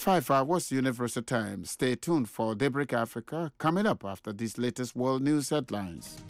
5 hours Universal Time. Stay tuned for Daybreak Africa coming up after these latest world news headlines.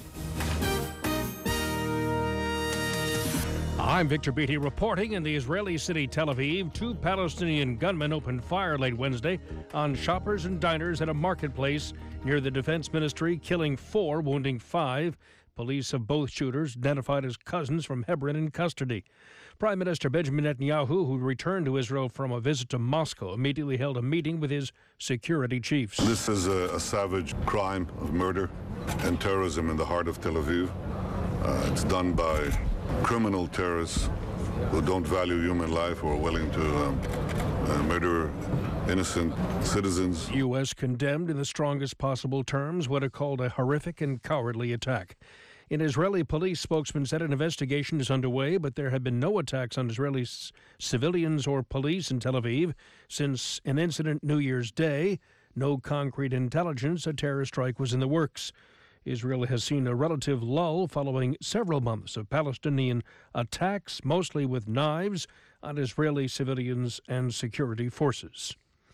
I'm Victor Beatty reporting in the Israeli city Tel Aviv. 2 Palestinian gunmen opened fire late Wednesday on shoppers and diners at a marketplace near the defense ministry, killing 4, wounding 5. Police of both shooters, identified as cousins from Hebron, in custody. Prime Minister Benjamin Netanyahu, who returned to Israel from a visit to Moscow, immediately held a meeting with his security chiefs. This is a savage crime of murder and terrorism in the heart of Tel Aviv. It's done by criminal terrorists who don't value human life or are willing to murder innocent citizens. The U.S. condemned in the strongest possible terms what it called a horrific and cowardly attack. An Israeli police spokesman said an investigation is underway, but there have been no attacks on Israeli civilians or police in Tel Aviv since an incident New Year's Day. No concrete intelligence a terror strike was in the works. Israel has seen a relative lull following several months of Palestinian attacks, mostly with knives, on Israeli civilians and security forces.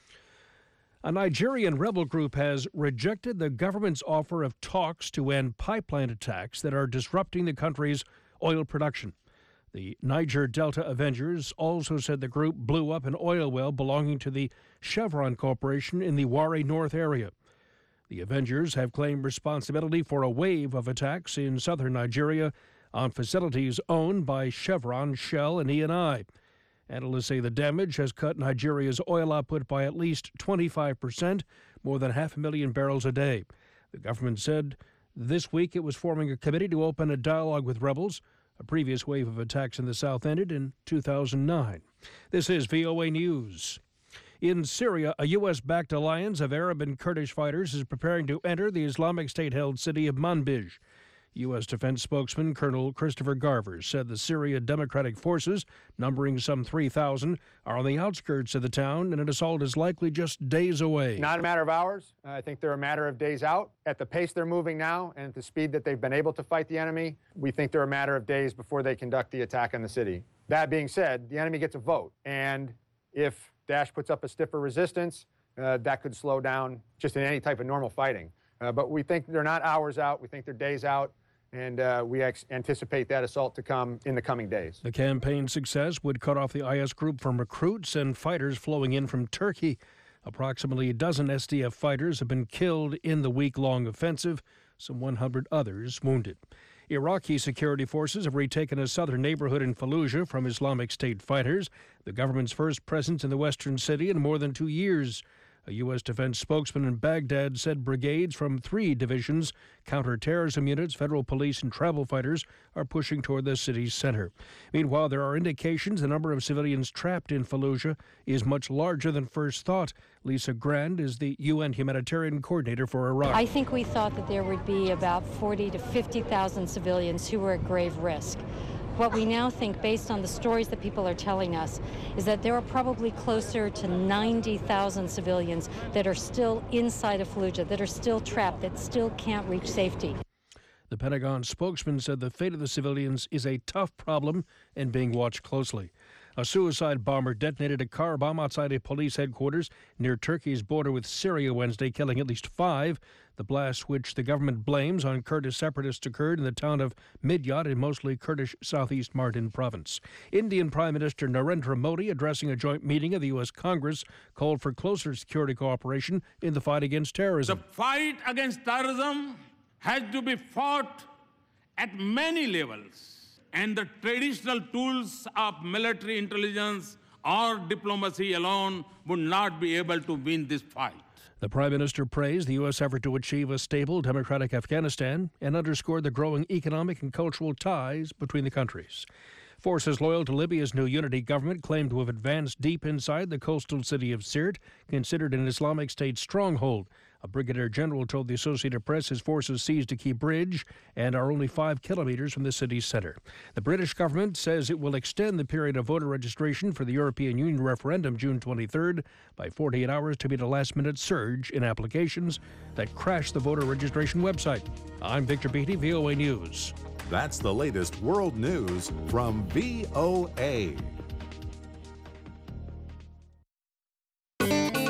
A Nigerian rebel group has rejected the government's offer of talks to end pipeline attacks that are disrupting the country's oil production. The Niger Delta Avengers also said the group blew up an oil well belonging to the Chevron Corporation in the Warri North area. The Avengers have claimed responsibility for a wave of attacks in southern Nigeria on facilities owned by Chevron, Shell, and Eni. Analysts say the damage has cut Nigeria's oil output by at least 25%, more than 500,000 barrels a day. The government said this week it was forming a committee to open a dialogue with rebels. A previous wave of attacks in the south ended in 2009. This is VOA News. In Syria, a U.S.-backed alliance of Arab and Kurdish fighters is preparing to enter the Islamic State-held city of Manbij. U.S. Defense spokesman Colonel Christopher Garver said the Syria Democratic Forces, numbering some 3,000, are on the outskirts of the town, and an assault is likely just days away. Not a matter of hours. I think they're a matter of days out. At the pace they're moving now and at the speed that they've been able to fight the enemy, we think they're a matter of days before they conduct the attack on the city. That being said, the enemy gets a vote, and if Daesh puts up a stiffer resistance, that could slow down just in any type of normal fighting. But we think they're not hours out. We think they're days out. And we anticipate that assault to come in the coming days. The campaign's success would cut off the IS group from recruits and fighters flowing in from Turkey. Approximately a dozen SDF fighters have been killed in the week-long offensive, some 100 others wounded. Iraqi security forces have retaken a southern neighborhood in Fallujah from Islamic State fighters, the government's first presence in the western city in more than 2 years. A U.S. defense spokesman in Baghdad said brigades from 3 divisions, counterterrorism units, federal police, and travel fighters are pushing toward the city's center. Meanwhile, there are indications the number of civilians trapped in Fallujah is much larger than first thought. Lisa Grand is the UN humanitarian coordinator for Iraq. I think we thought that there would be about 40 to 50,000 civilians who were at grave risk. What we now think, based on the stories that people are telling us, is that there are probably closer to 90,000 civilians that are still inside of Fallujah, that are still trapped, that still can't reach safety. The Pentagon spokesman said the fate of the civilians is a tough problem and being watched closely. A suicide bomber detonated a car bomb outside a police headquarters near Turkey's border with Syria Wednesday, killing at least 5. The blast, which the government blames on Kurdish separatists, occurred in the town of Midyat in mostly Kurdish southeast Mardin province. Indian Prime Minister Narendra Modi, addressing a joint meeting of the U.S. Congress, called for closer security cooperation in the fight against terrorism. The fight against terrorism has to be fought at many levels. And the traditional tools of military intelligence or diplomacy alone would not be able to win this fight. The Prime Minister praised the U.S. effort to achieve a stable, democratic Afghanistan and underscored the growing economic and cultural ties between the countries. Forces loyal to Libya's new unity government claim to have advanced deep inside the coastal city of Sirte, considered an Islamic State stronghold. A brigadier general told the Associated Press his forces seized a key bridge and are only 5 kilometers from the city's center. The British government says it will extend the period of voter registration for the European Union referendum June 23rd by 48 hours to meet a last-minute surge in applications that crashed the voter registration website. I'm Victor Beatty, VOA News. That's the latest world news from VOA.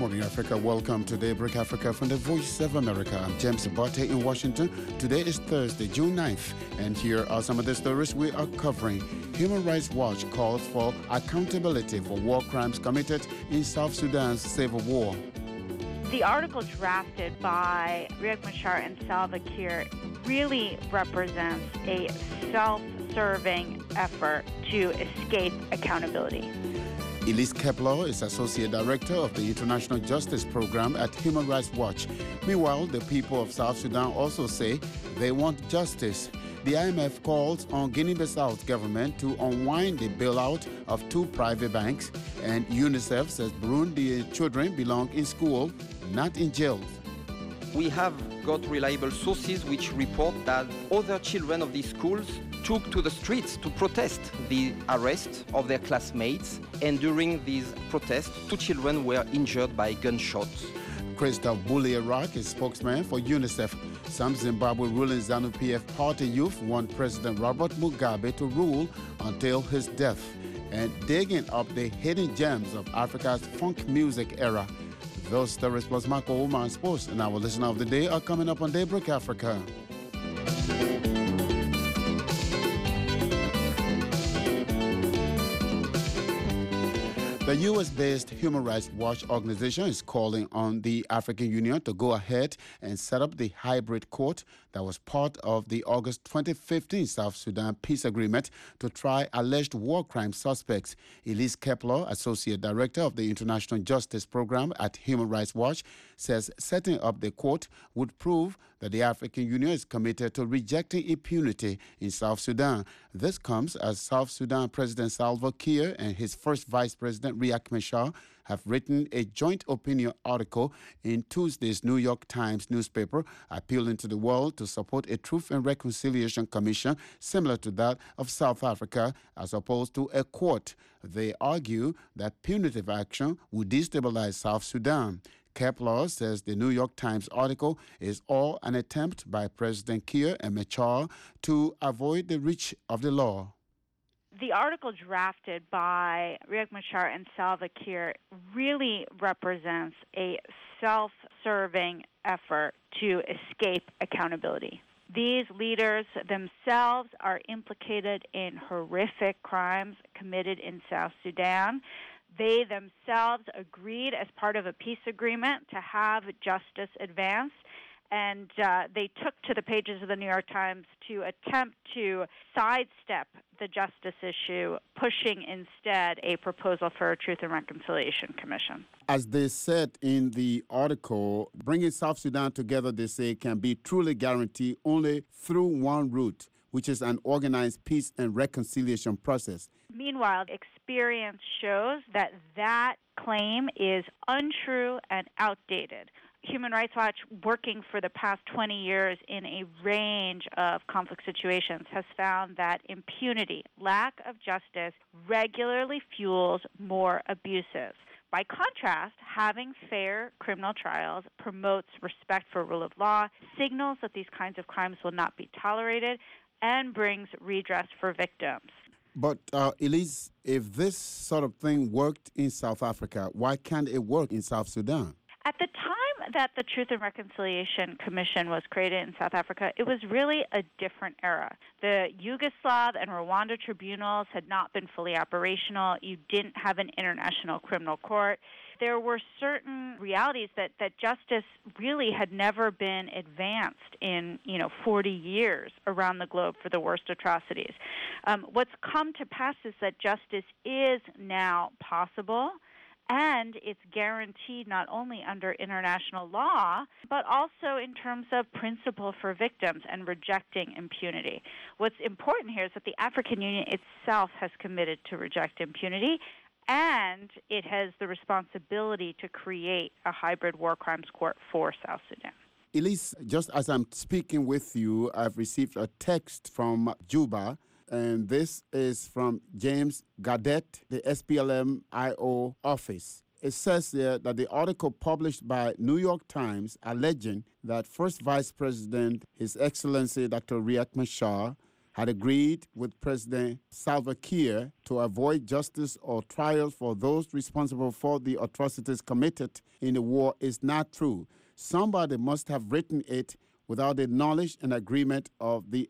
morning, Africa. Welcome to Daybreak Africa from the Voice of America. I'm James Botte in Washington. Today is Thursday, June 9th, and here are some of the stories we are covering. Human Rights Watch calls for accountability for war crimes committed in South Sudan's civil war. The article drafted by Riek Machar and Salva Kiir really represents a self-serving effort to escape accountability. Elise Kepler is Associate Director of the International Justice Program at Human Rights Watch. Meanwhile, the people of South Sudan also say they want justice. The IMF calls on Guinea-Bissau's government to unwind the bailout of 2 private banks, and UNICEF says Burundi children belong in school, not in jails. We have got reliable sources which report that other children of these schools took to the streets to protest the arrest of their classmates, and during these protests, 2 children were injured by gunshots. Christophe Boulierac is spokesman for UNICEF. Some Zimbabwe ruling ZANU-PF party youth want President Robert Mugabe to rule until his death, and digging up the hidden gems of Africa's funk music era. Those stories plus Marco Oman Sports and our listener of the day are coming up on Daybreak Africa. The U.S.-based Human Rights Watch organization is calling on the African Union to go ahead and set up the hybrid court that was part of the August 2015 South Sudan peace agreement to try alleged war crime suspects. Elise Kepler, Associate Director of the International Justice Program at Human Rights Watch, says setting up the court would prove that the African Union is committed to rejecting impunity in South Sudan. This comes as South Sudan President Salva Kiir and his first Vice President Riek Machar have written a joint opinion article in Tuesday's New York Times newspaper appealing to the world to support a Truth and Reconciliation Commission similar to that of South Africa as opposed to a court. They argue that punitive action would destabilize South Sudan. Kepler says the New York Times article is all an attempt by President Kiir and Machar to avoid the reach of the law. The article drafted by Riek Machar and Salva Kiir really represents a self-serving effort to escape accountability. These leaders themselves are implicated in horrific crimes committed in South Sudan. They themselves agreed as part of a peace agreement to have justice advanced, and they took to the pages of the New York Times to attempt to sidestep the justice issue, pushing instead a proposal for a Truth and Reconciliation Commission. As they said in the article, bringing South Sudan together, they say, can be truly guaranteed only through one route, which is an organized peace and reconciliation process. Meanwhile, experience shows that that claim is untrue and outdated. Human Rights Watch, working for the past 20 years in a range of conflict situations, has found that impunity, lack of justice, regularly fuels more abuses. By contrast, having fair criminal trials promotes respect for rule of law, signals that these kinds of crimes will not be tolerated, and brings redress for victims. But, Elise, if this sort of thing worked in South Africa, why can't it work in South Sudan? At the time that the Truth and Reconciliation Commission was created in South Africa, it was really a different era. The Yugoslav and Rwanda tribunals had not been fully operational. You didn't have an international criminal court. There were certain realities that justice really had never been advanced in 40 years around the globe for the worst atrocities. What's come to pass is that justice is now possible, and it's guaranteed not only under international law, but also in terms of principle for victims and rejecting impunity. What's important here is that the African Union itself has committed to reject impunity, and it has the responsibility to create a hybrid war crimes court for South Sudan. Elise, just as I'm speaking with you, I've received a text from Juba, and this is from James Gadet, the SPLM-IO office. It says there that the article published by New York Times alleging that First Vice President, His Excellency Dr. Riek Machar, had agreed with President Salva Kiir to avoid justice or trial for those responsible for the atrocities committed in the war is not true. Somebody must have written it without the knowledge and agreement of the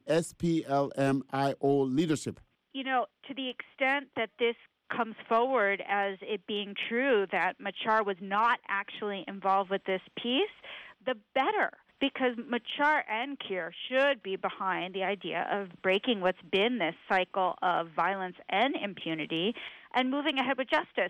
SPLM-IO leadership. You know, to the extent that this comes forward as it being true that Machar was not actually involved with this piece, the better. Because Machar and Kiir should be behind the idea of breaking what's been this cycle of violence and impunity and moving ahead with justice.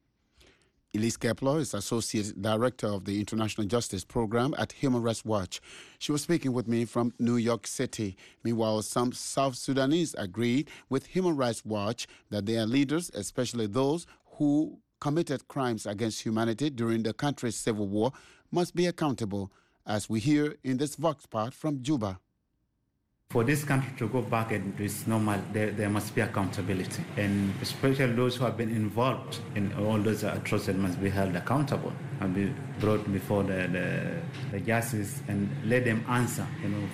Elise Kepler is Associate Director of the International Justice Program at Human Rights Watch. She was speaking with me from New York City. Meanwhile, some South Sudanese agreed with Human Rights Watch that their leaders, especially those who committed crimes against humanity during the country's civil war, must be accountable, as we hear in this Vox part from Juba. For this country to go back into its normal, there must be accountability. And especially those who have been involved in all those atrocities must be held accountable and be brought before the justice and let them answer,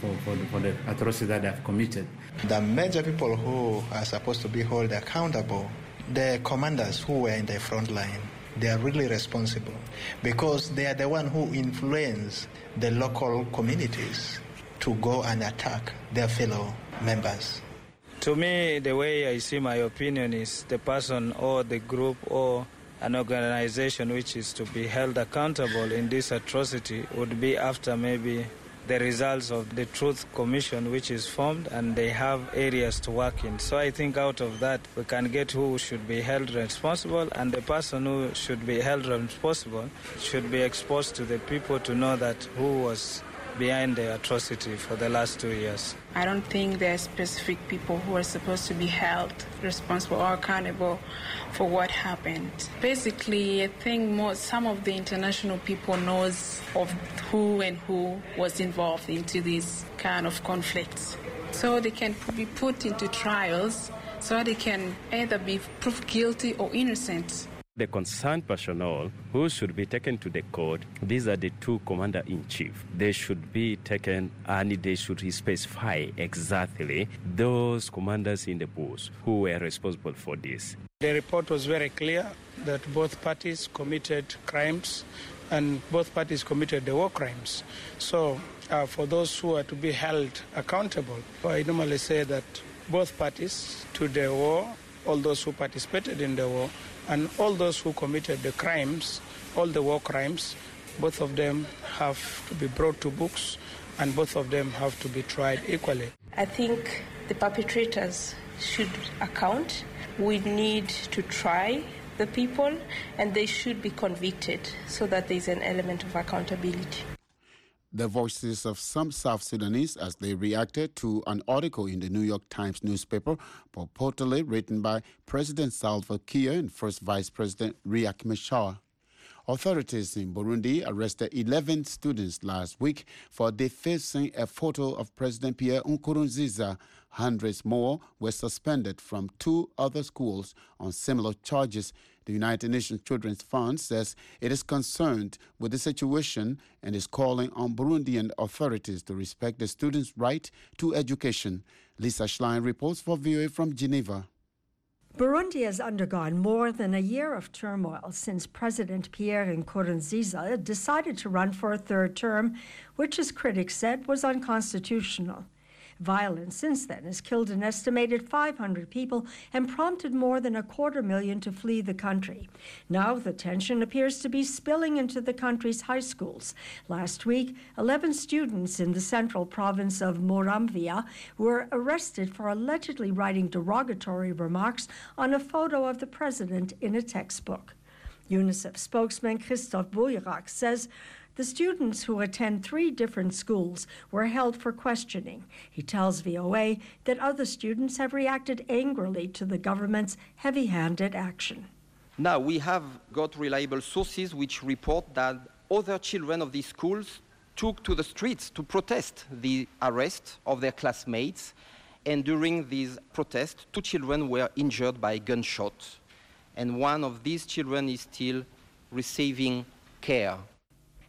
for the atrocity that they have committed. The major people who are supposed to be held accountable, the commanders who were in the front line, they are really responsible because they are the one who influence the local communities to go and attack their fellow members. To me, the way I see my opinion is the person or the group or an organization which is to be held accountable in this atrocity would be after maybe the results of the Truth Commission which is formed, and they have areas to work in. So I think out of that we can get who should be held responsible, and the person who should be held responsible should be exposed to the people to know that who was behind the atrocity for the last 2 years. I don't think there are specific people who are supposed to be held responsible or accountable for what happened. Basically, I think some of the international people knows of who and who was involved into these kind of conflicts. So they can be put into trials so they can either be proved guilty or innocent. The concerned personnel who should be taken to the court, these are the two commander-in-chief. They should be taken and they should specify exactly those commanders in the bush who were responsible for this. The report was very clear that both parties committed crimes and both parties committed the war crimes. So for those who are to be held accountable, I normally say that both parties to the war, all those who participated in the war, and all those who committed the crimes, all the war crimes, both of them have to be brought to books and both of them have to be tried equally. I think the perpetrators should account. We need to try the people and they should be convicted so that there's an element of accountability. The voices of some South Sudanese as they reacted to an article in the New York Times newspaper purportedly written by President Salva Kiir and First Vice President Riek Machar. Authorities in Burundi arrested 11 students last week for defacing a photo of President Pierre Nkurunziza. Hundreds more were suspended from 2 other schools on similar charges. The United Nations Children's Fund says it is concerned with the situation and is calling on Burundian authorities to respect the students' right to education. Lisa Schlein reports for VOA from Geneva. Burundi has undergone more than a year of turmoil since President Pierre Nkurunziza decided to run for a 3rd term, which, as critics said, was unconstitutional. Violence since then has killed an estimated 500 people and prompted more than 250,000 to flee the country. Now the tension appears to be spilling into the country's high schools. Last week, 11 students in the central province of Muramvya were arrested for allegedly writing derogatory remarks on a photo of the president in a textbook. UNICEF spokesman Christophe Bouillerac says the students who attend 3 different schools were held for questioning. He tells VOA that other students have reacted angrily to the government's heavy-handed action. Now, we have got reliable sources which report that other children of these schools took to the streets to protest the arrest of their classmates. And during these protests, 2 children were injured by gunshots. And one of these children is still receiving care.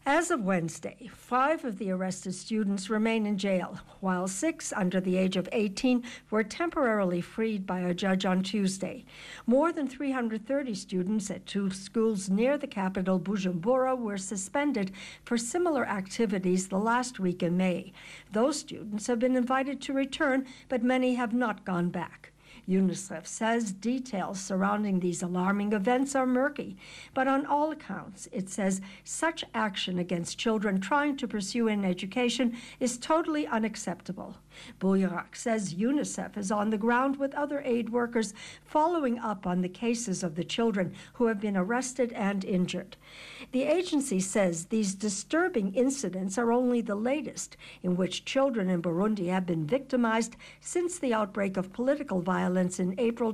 As of Wednesday, 5 of the arrested students remain in jail, while 6 under the age of 18 were temporarily freed by a judge on Tuesday. More than 330 students at 2 schools near the capital, Bujumbura, were suspended for similar activities the last week in May. Those students have been invited to return, but many have not gone back. UNICEF says details surrounding these alarming events are murky, but on all accounts, it says such action against children trying to pursue an education is totally unacceptable. Bouillerac says UNICEF is on the ground with other aid workers following up on the cases of the children who have been arrested and injured. The agency says these disturbing incidents are only the latest in which children in Burundi have been victimized since the outbreak of political violence in April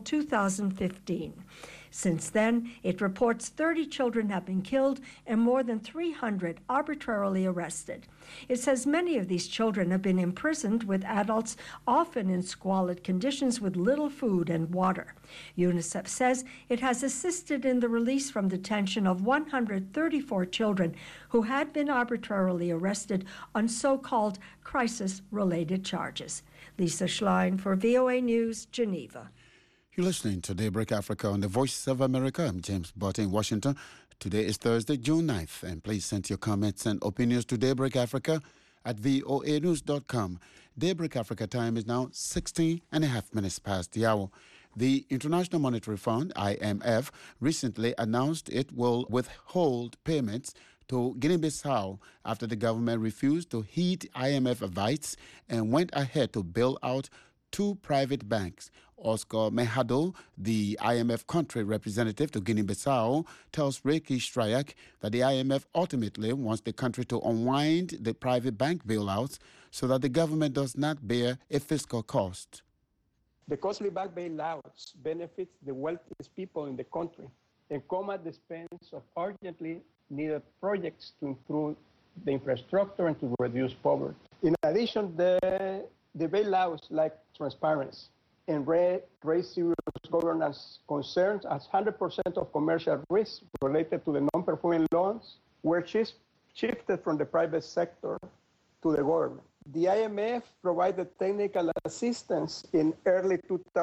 2015. Since then, it reports 30 children have been killed and more than 300 arbitrarily arrested. It says many of these children have been imprisoned with adults, often in squalid conditions with little food and water. UNICEF says it has assisted in the release from detention of 134 children who had been arbitrarily arrested on so-called crisis-related charges. Lisa Schlein for VOA News, Geneva. You're listening to Daybreak Africa on the Voice of America. I'm James Botte in Washington. Today is Thursday, June 9th, and please send your comments and opinions to Daybreak Africa at voanews.com. Daybreak Africa time is now 16 and a half minutes past the hour. The International Monetary Fund, IMF, recently announced it will withhold payments to Guinea-Bissau after the government refused to heed IMF advice and went ahead to bail out 2 private banks. Oscar Mejado, the IMF country representative to Guinea-Bissau, tells Ricky Stryak that the IMF ultimately wants the country to unwind the private bank bailouts so that the government does not bear a fiscal cost. The costly bank bailouts benefits the wealthiest people in the country and come at the expense of urgently needed projects to improve the infrastructure and to reduce poverty. In addition, the bailouts lack transparency and raise serious governance concerns as 100% of commercial risks related to the non-performing loans were shifted from the private sector to the government. The IMF provided technical assistance in early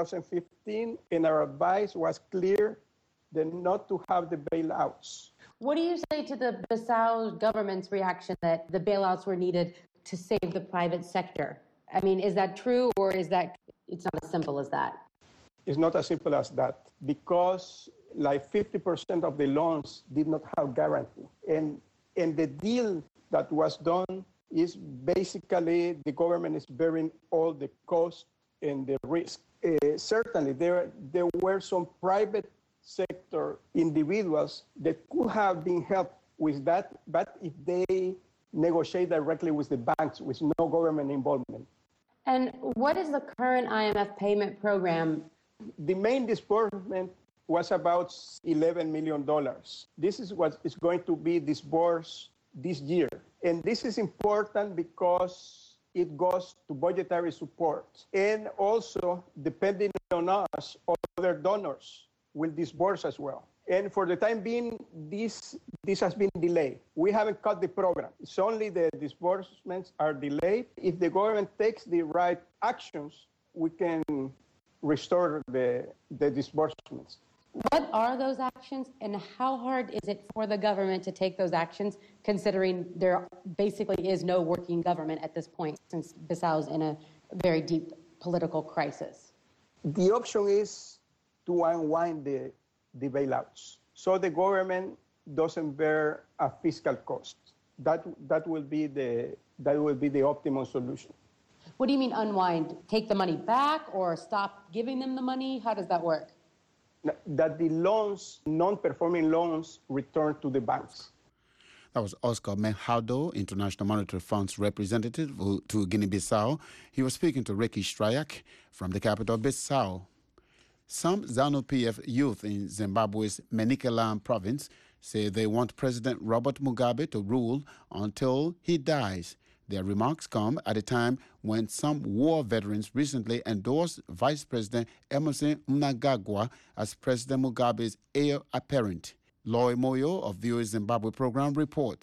2015, and our advice was clear that not to have the bailouts. What do you say to the Bissau government's reaction that the bailouts were needed to save the private sector? I mean, is that true, or is that it's not as simple as that? It's not as simple as that, because like 50% of the loans did not have guarantee. And the deal that was done is basically the government is bearing all the cost and the risk. Certainly, there were some private sector individuals that could have been helped with that, but if they negotiate directly with the banks with no government involvement. And what is the current IMF payment program? The main disbursement was about $11 million. This is what is going to be disbursed this year. And this is important because it goes to budgetary support. And also, depending on us, other donors will disburse as well. And for the time being, this has been delayed. We haven't cut the program. It's only the disbursements are delayed. If the government takes the right actions, we can restore the disbursements. What are those actions, and how hard is it for the government to take those actions, considering there basically is no working government at this point, since Bissau is in a very deep political crisis? The option is to unwind the bailouts, so the government doesn't bear a fiscal cost. That will be the optimum solution. What do you mean unwind? Take the money back or stop giving them the money? How does that work? That the loans, non-performing loans, return to the banks. That was Oscar Mejado, International Monetary Fund's representative to Guinea-Bissau. He was speaking to Ricky Stryak from the capital, Bissau. Some ZANU-PF youth in Zimbabwe's Manicaland province say they want President Robert Mugabe to rule until he dies. Their remarks come at a time when some war veterans recently endorsed Vice President Emmerson Mnangagwa as President Mugabe's heir apparent. Loy Moyo of VOA Zimbabwe program reports.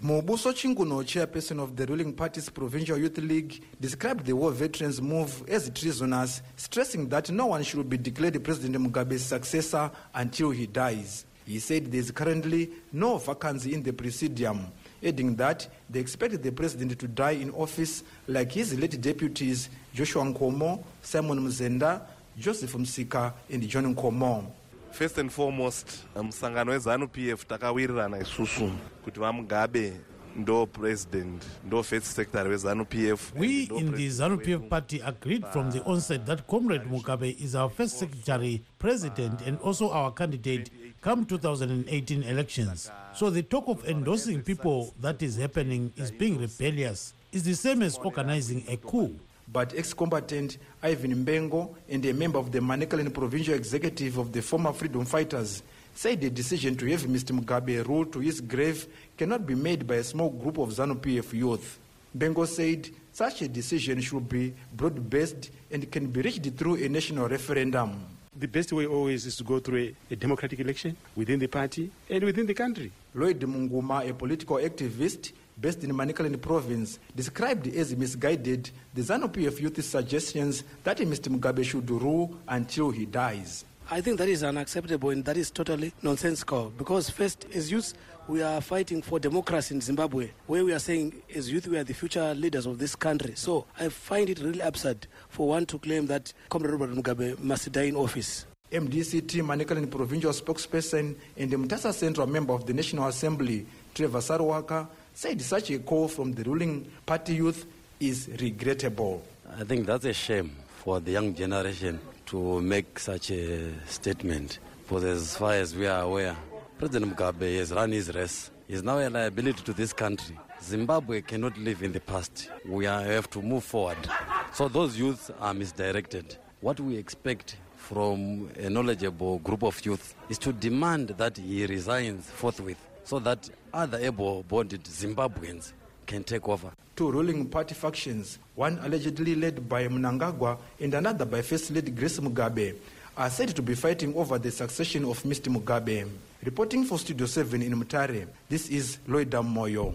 Mobuso Chinguno, chairperson of the ruling party's Provincial Youth League, described the war veterans' move as treasonous, stressing that no one should be declared President Mugabe's successor until he dies. He said there is currently no vacancy in the presidium, adding that they expect the president to die in office like his late deputies Joshua Nkomo, Simon Mzenda, Joseph Msika, and John Nkomo. First and foremost, msangano weZANU-PF takawirirana isusu kuti vaMugabe ndo president, ndo first secretary weZANU-PF. We in the ZANU-PF party agreed from the onset that Comrade Mugabe is our first secretary, president, and also our candidate come 2018 elections. So the talk of endorsing people that is happening is being rebellious. It's the same as organizing a coup. But ex-combatant Ivan Mbengo and a member of the Manicaland Provincial Executive of the former freedom fighters said the decision to have Mr. Mugabe ruled to his grave cannot be made by a small group of ZANU-PF youth. Mbengo said such a decision should be broad-based and can be reached through a national referendum. The best way always is to go through a democratic election within the party and within the country. Lloyd Munguma, a political activist based in Manicaland province, described as misguided the ZANU-PF youth's suggestions that Mr. Mugabe should rule until he dies. I think that is unacceptable and that is totally nonsensical because first, as youth, we are fighting for democracy in Zimbabwe, where we are saying as youth we are the future leaders of this country. So I find it really absurd for one to claim that Comrade Robert Mugabe must die in office. MDCT Manicaland provincial spokesperson and the Mutasa Central member of the National Assembly, Trevor Sarwaka, said such a call from the ruling party youth is regrettable. I think that's a shame for the young generation to make such a statement. For as far as we are aware, President Mugabe has run his race. He is now a liability to this country. Zimbabwe cannot live in the past. We have to move forward. So those youths are misdirected. What we expect from a knowledgeable group of youth is to demand that he resigns forthwith so that other able-bodied Zimbabweans can take over. Two ruling party factions, one allegedly led by Mnangagwa and another by First Lady Grace Mugabe, are said to be fighting over the succession of Mr. Mugabe. Reporting for Studio 7 in Mutare, this is Loida Moyo.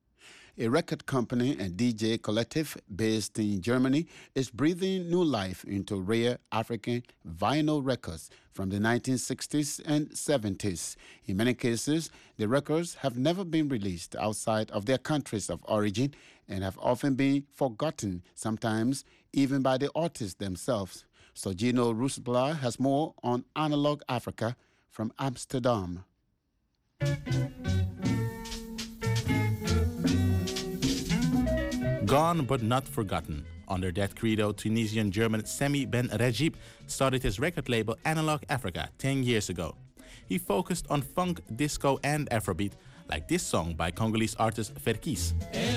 A record company and DJ collective based in Germany is breathing new life into rare African vinyl records from the 1960s and 70s. In many cases, the records have never been released outside of their countries of origin and have often been forgotten, sometimes even by the artists themselves. So Gino Roosblaar has more on Analog Africa from Amsterdam. Gone but not forgotten. Under that credo, Tunisian-German Sami Ben Rajib started his record label Analog Africa 10 years ago. He focused on funk, disco and Afrobeat, like this song by Congolese artist Verkies.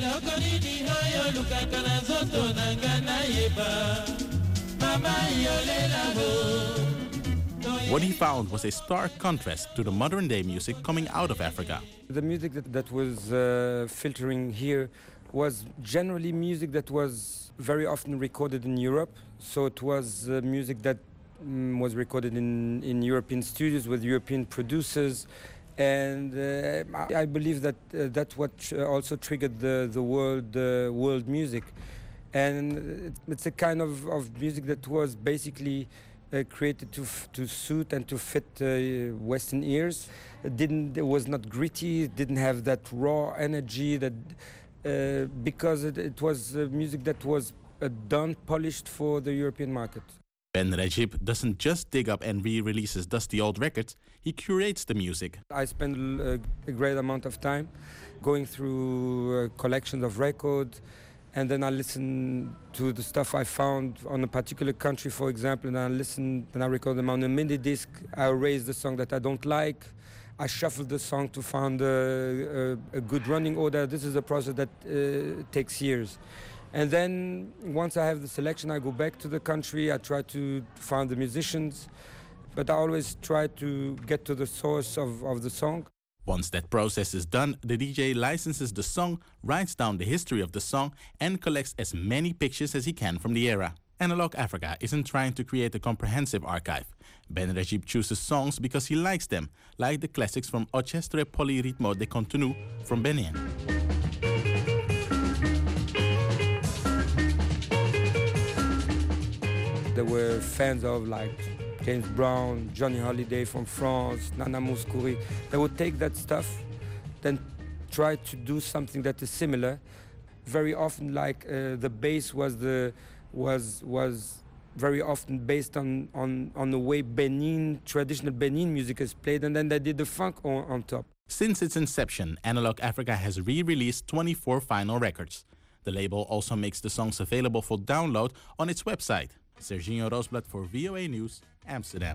What he found was a stark contrast to the modern-day music coming out of Africa. The music that was filtering here was generally music that was very often recorded in Europe. So it was music that was recorded in European studios with European producers. And I believe that that's what also triggered the world music. And it's a kind of music that was basically created to suit and to fit Western ears. It was not gritty, it didn't have that raw energy that because it was music that was done, polished for the European market. Ben Rajib doesn't just dig up and re-releases dusty old records, he curates the music. I spend a great amount of time going through collections of records, and then I listen to the stuff I found on a particular country, for example, and I record them on a mini disc. I erase the song that I don't like. I shuffle the song to find a good running order. This is a process that takes years. And then once I have the selection, I go back to the country. I try to find the musicians, but I always try to get to the source of the song. Once that process is done, the DJ licenses the song, writes down the history of the song, and collects as many pictures as he can from the era. Analog Africa isn't trying to create a comprehensive archive. Ben Rajib chooses songs because he likes them, like the classics from Orchestre Polyrythmo de Contenu from Benin. There were fans of like James Brown, Johnny Hallyday from France, Nana Mouskouri. They would take that stuff, then try to do something that is similar. Very often, like the bass was very often based on the way traditional Benin music is played, and then they did the funk on top. Since its inception, Analog Africa has re-released 24 vinyl records. The label also makes the songs available for download on its website. Serginho Roosblad for VOA News, Amsterdam.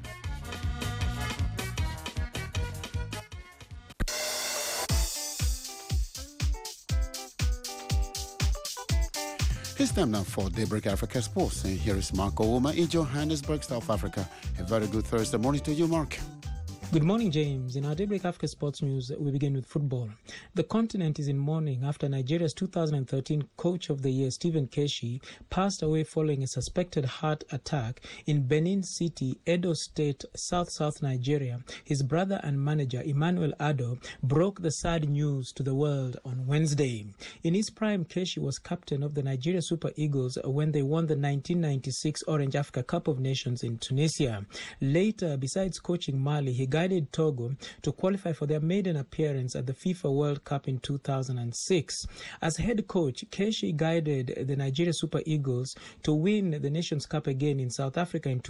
It's time now for Daybreak Africa Sports. And here is Mark Ouma in Johannesburg, South Africa. A very good Thursday morning to you, Mark. Good morning, James. In our Daybreak Africa Sports News, we begin with football. The continent is in mourning after Nigeria's 2013 Coach of the Year, Stephen Keshi, passed away following a suspected heart attack in Benin City, Edo State, South Nigeria. His brother and manager, Emmanuel Ado, broke the sad news to the world on Wednesday. In his prime, Keshi was captain of the Nigeria Super Eagles when they won the 1996 Orange Africa Cup of Nations in Tunisia. Later, besides coaching Mali, he guided Togo to qualify for their maiden appearance at the FIFA World Cup in 2006. As head coach, Keshi guided the Nigeria Super Eagles to win the Nations Cup again in South Africa in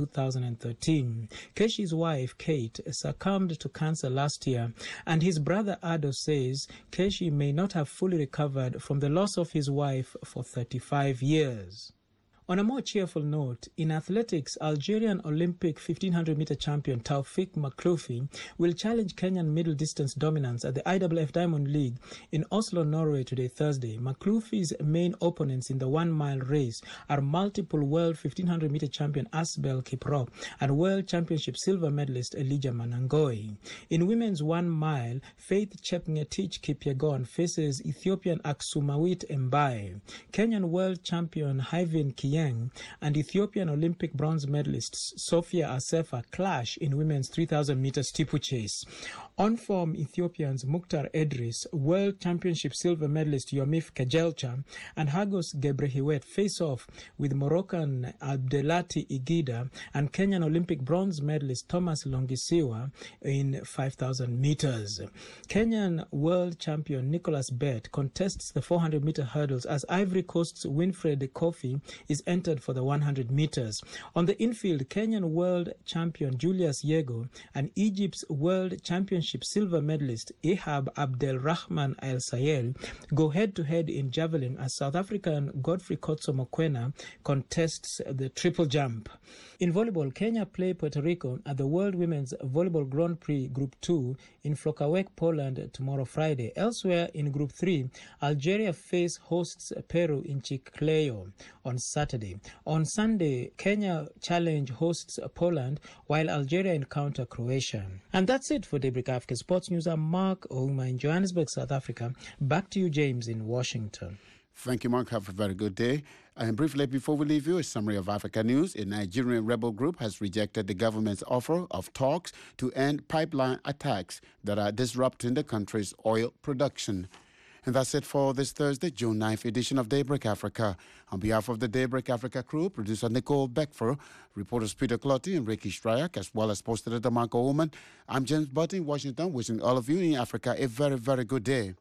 2013. Keshi's wife, Kate, succumbed to cancer last year, and his brother Ado says Keshi may not have fully recovered from the loss of his wife for 35 years. On a more cheerful note, in athletics, Algerian Olympic 1500-meter champion Taufik Makhloufi will challenge Kenyan middle distance dominance at the IAAF Diamond League in Oslo, Norway today, Thursday. Makhloufi's main opponents in the 1 mile race are multiple world 1500-meter champion Asbel Kiprop and world championship silver medalist Elijah Manangoi. In women's 1 mile, Faith Chepngetich Kipyegon faces Ethiopian Aksumawit Mbaye. Kenyan world champion Hyvin Kiyeng and Ethiopian Olympic bronze medalists Sophia Asefa clash in women's 3,000-meter steeplechase. On form, Ethiopians Mukhtar Edris, World Championship silver medalist Yomif Kejelcha, and Hagos Gebrehiwet face off with Moroccan Abdelati Igida and Kenyan Olympic bronze medalist Thomas Longisiwa in 5,000 meters. Kenyan World Champion Nicholas Bett contests the 400-meter hurdles as Ivory Coast's Winfred Kofi is entered for the 100 meters. On the infield, Kenyan World Champion Julius Yego and Egypt's World Championship silver medalist Ihab Abdelrahman Al Sayel go head-to-head in javelin as South African Godfrey Kotso Mokoena contests the triple jump. In volleyball, Kenya play Puerto Rico at the World Women's Volleyball Grand Prix Group 2 in Flokawek, Poland tomorrow, Friday. Elsewhere in Group 3, Algeria face hosts Peru in Chiclayo on Saturday. On Sunday, Kenya challenge hosts Poland while Algeria encounter Croatia. And that's it for Daybreak Africa Sports News. I'm Mark Ouma in Johannesburg, South Africa. Back to you, James, in Washington. Thank you, Mark. Have a very good day. And briefly, before we leave you, a summary of Africa news. A Nigerian rebel group has rejected the government's offer of talks to end pipeline attacks that are disrupting the country's oil production. And that's it for this Thursday, June 9th edition of Daybreak Africa. On behalf of the Daybreak Africa crew, producer Nicole Beckfer, reporters Peter Clotty and Ricky Stryak, as well as post editor Marco Woman, I'm James Button in Washington, wishing all of you in Africa a very, very good day.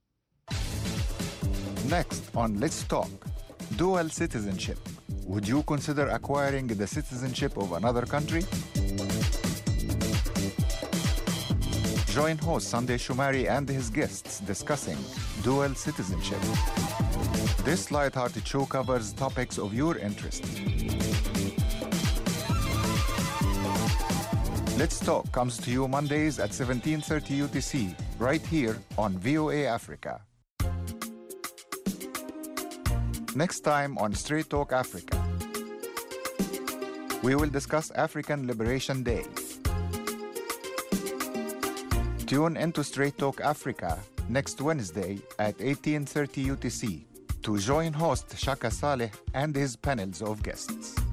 Next on Let's Talk, dual citizenship. Would you consider acquiring the citizenship of another country? Join host Sunday Shumari and his guests discussing dual citizenship. This light-hearted show covers topics of your interest. Let's Talk comes to you Mondays at 17:30 UTC, right here on VOA Africa. Next time on Straight Talk Africa, we will discuss African Liberation Day. Tune into Straight Talk Africa next Wednesday at 18:30 UTC to join host Shaka Saleh and his panels of guests.